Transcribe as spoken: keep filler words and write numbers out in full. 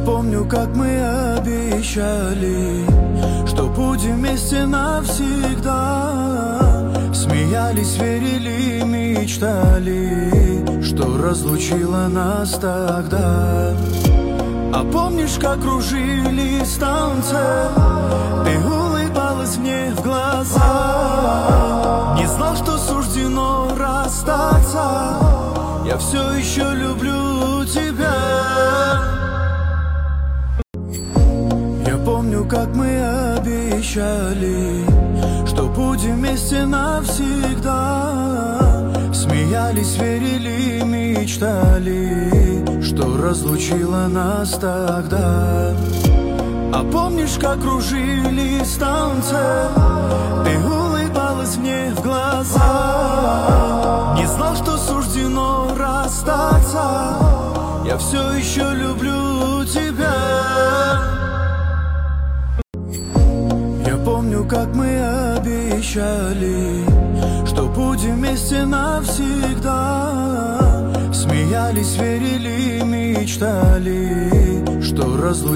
помню, как мы обещали, что будем вместе навсегда. Смеялись, верили, мечтали, что разлучило нас тогда. А помнишь, как кружились танцы, ты улыбалась мне в глаза. Не знал, что суждено расстаться, я все еще люблю тебя. Я помню, как мы обещали, что будем вместе навсегда. Смеялись, верили, мечтали, что разлучило нас тогда. А помнишь, как кружились танцы, ты улыбалась мне в глаза. Не знал, что суждено расстаться, я все еще люблю тебя. Я помню, как мы обещали, что будем вместе навсегда. Смеялись, верили, мечтали, что разлучило